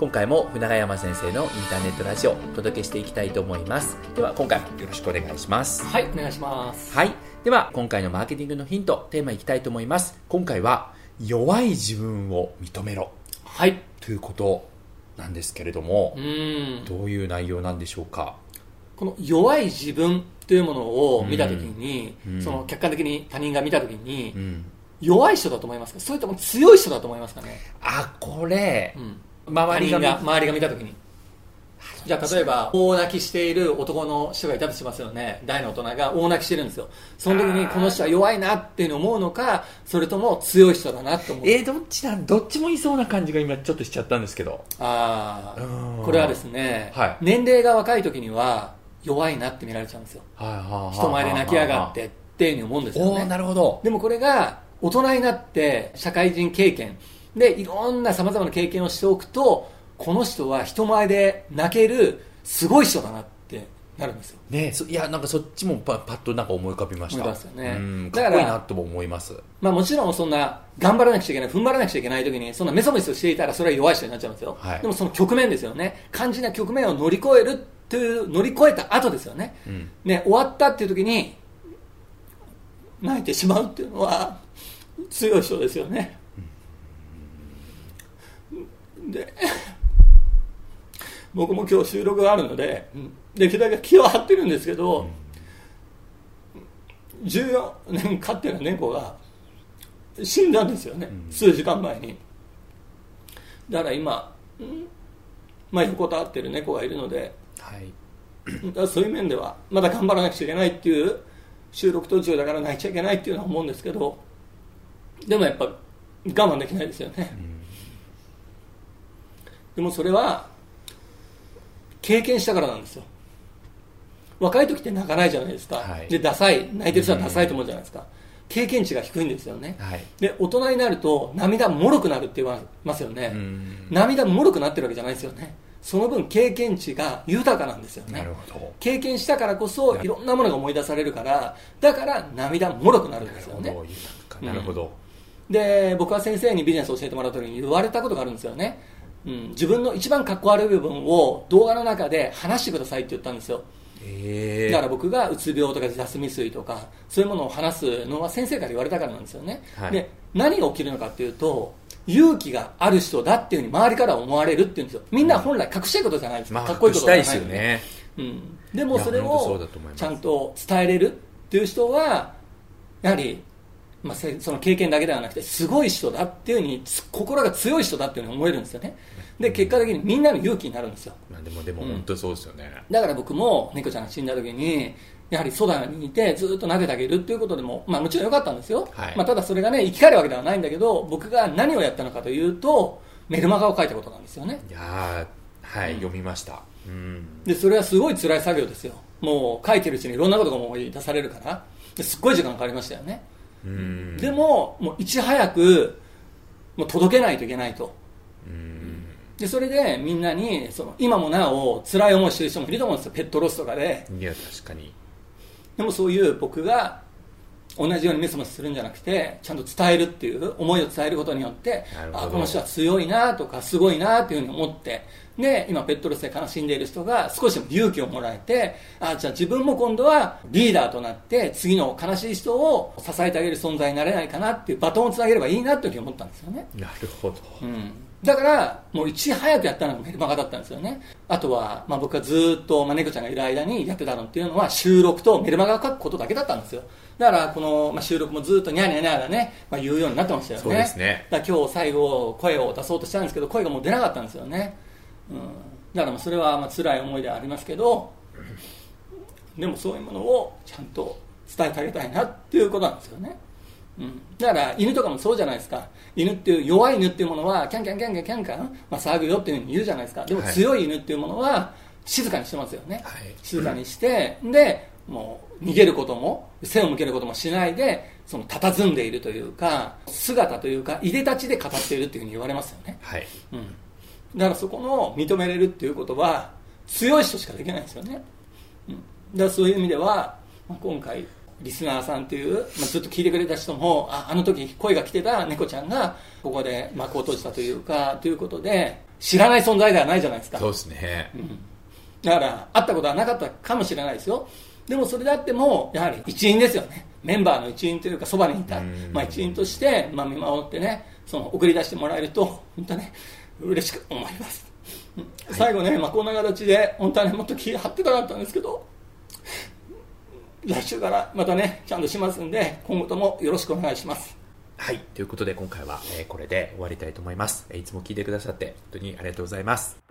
今回も船ヶ山先生のインターネットラジオをお届けしていきたいと思います。では今回もよろしくお願いします。 はい、お願いします。 はい、では今回のマーケティングのヒントテーマいきたいと思います。今回は弱い自分を認めろ、 はい、 ということなんですけれども、どういう内容なんでしょうか。 この弱い自分というものを見たときに、その客観的に他人が見たときに、弱い人だと思いますか、それとも強い人だと思いますかね。 これ、 周りが見たときに、じゃあ例えば大泣きしている男の人がいたとしますよね。大の大人が大泣きしてるんですよ。その時にこの人は弱いなっていうのを思うのか、それとも強い人だなと思う。 どっちもいそうな感じが今ちょっとしちゃったんですけど。 これはですね、年齢が若い時には弱いなって見られちゃうんですよ。人前で泣きやがってっていうふうに思うんですよね。 なるほど。 でもこれが大人になって社会人経験でいろんな様々な経験をしておくと、この人は人前で泣けるすごい人だなってなるんですよね。いや、なんかそっちもパッとなんか思い浮かびました。 思いますよね。 かっこいいなとも思います。 もちろんそんな頑張らなくちゃいけない、踏ん張らなくちゃいけない時にそんなメソメソしていたらそれは弱い人になっちゃうんですよ。でもその局面ですよね。肝心な局面を乗り越えるっていう、乗り越えた後ですよね。終わったっていう時に泣いてしまうっていうのは強い人ですよね。で僕も今日収録があるのでできるだけ気を張ってるんですけど、14年飼ってる猫が死んだんですよね、数時間前に。だから今、横たわってる猫がいるので、だからそういう面ではまだ頑張らなくちゃいけないっていう、収録途中だから泣いちゃいけないっていうのは思うんですけど、でもやっぱ我慢できないですよね。でもそれは経験したからなんですよ。若い時って泣かないじゃないですか。で泣いてる人はダサいと思うじゃないですか。経験値が低いんですよね。で大人になると涙もろくなるって言いますよね。涙もろくなってるわけじゃないですよね。その分経験値が豊かなんですよね。 なるほど。 経験したからこそいろんなものが思い出されるから、だから涙もろくなるんですよね。 なるほど。 で僕は先生にビジネスを教えてもらう時に言われたことがあるんですよね。自分の一番かっこ悪い部分を動画の中で話してくださいって言ったんですよ。だから僕がうつ病とか自殺未遂とかそういうものを話すのは先生から言われたからなんですよね。で何が起きるのかっていうと、勇気がある人だっていうふうに周りから思われるっていうんですよ。みんな本来隠したいことじゃないですか。かっこいいことじゃないですよね。でもそれをちゃんと伝えれるっていう人はやはりその経験だけではなくてすごい人だっていうふうに、心が強い人だっていうふうに思えるんですよね。で結果的にみんなの勇気になるんですよ。 でも本当にそうですよね。 だから僕も猫ちゃんが死んだ時にやはりソダにいてずっと撫でてあげるっていうことでも、もちろん良かったんですよ。ただそれがね生き返るわけではないんだけど、僕が何をやったのかというとメルマガを書いたことなんですよね。 読みました。 でそれはすごい辛い作業ですよ。もう書いてるうちにいろんなことが思い出されるからすっごい時間かかりましたよね。でももういち早くもう届けないといけないと。でそれでみんなに今もなお辛い思いしてる人もいると思うんですよ。ペットロスとかで。 いや確かに。 でもそういう僕が同じようにメソメソするんじゃなくて、ちゃんと伝えるっていう思いを伝えることによって、この人は強いなとかすごいなっていうふうに思って、で今ペットロスで悲しんでいる人が少しでも勇気をもらえて、じゃあ自分も今度はリーダーとなって次の悲しい人を支えてあげる存在になれないかなっていうバトンをつなげればいいなというふうに思ったんですよね。 なるほど。 だからもういち早くやったのがメルマガだったんですよね。あとは、僕がずっと、猫ちゃんがいる間にやってたのっていうのは収録とメルマガを書くことだけだったんですよ。だからこの、収録もずっとニャーニャーニャーがね、言うようになってましたよね。 そうですね。 だから今日最後声を出そうとしたんですけど声がもう出なかったんですよね。だからそれは辛い思いではありますけど、でもそういうものをちゃんと伝えてあげたいなっていうことなんですよね。だから犬とかもそうじゃないですか。犬っていう弱い犬っていうものはキャンキャンキャンキャンキャンキャン、騒ぐよっていうふうに言うじゃないですか。でも強い犬っていうものは静かにしてますよね。静かにして、でもう逃げることも背を向けることもしないで佇んでいるというか、姿というかいでたちで語っているっていうふうに言われますよね。だからそこの認めれるっていうことは強い人しかできないんですよね。だからそういう意味では今回リスナーさんという、ずっと聞いてくれた人もあの時声が来てた猫ちゃんがここで幕を閉じたというかということで知らない存在ではないじゃないですか。 そうですね、 だから会ったことはなかったかもしれないですよ。でもそれであってもやはり一員ですよね。メンバーの一員というか、そばにいた、一員として、見守ってね、送り出してもらえると本当に嬉しく思います。最後ね、こんな形で本当はね、もっと気張ってたかったんですけど、来週からまたねちゃんとしますんで、今後ともよろしくお願いします。 はい、ということで今回はこれで終わりたいと思います。いつも聞いてくださって本当にありがとうございます。